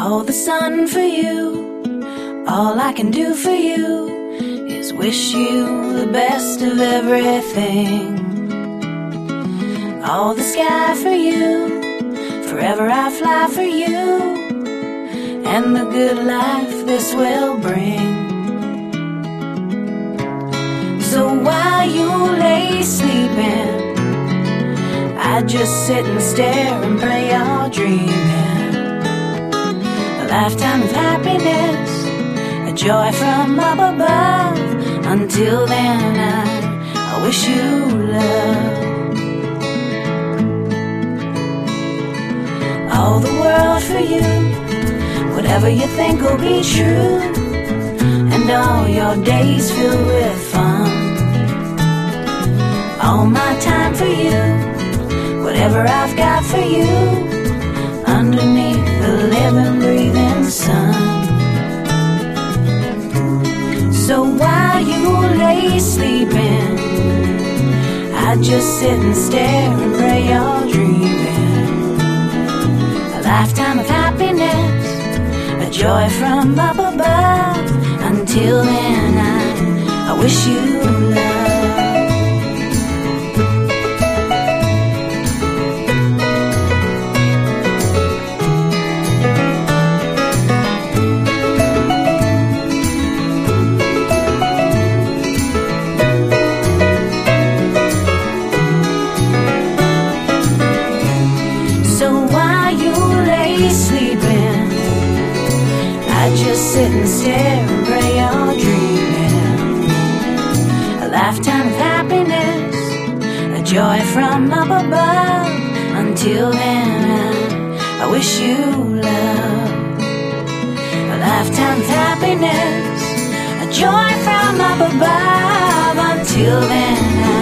all the sun for you. All I can do for you is wish you the best of everything. All the sky for you, forever I fly for you, and the good life this will bring. So while you lay sleeping, I just sit and stare and pray you're dreaming. A lifetime of happiness, a joy from up above. Until then I wish you love. All the world for you, whatever you think will be true, and all your days filled with fun. All my time for you, whatever I've got for you, underneath the living, breathing sun. So while you lay sleeping, I just sit and stare and pray you're dreaming. A lifetime of happiness, a joy from up above. Until then I wish you love. I just sit and stare and pray you're dreaming. A lifetime of happiness, a joy from up above. Until then I wish you love. A lifetime of happiness, a joy from up above. Until then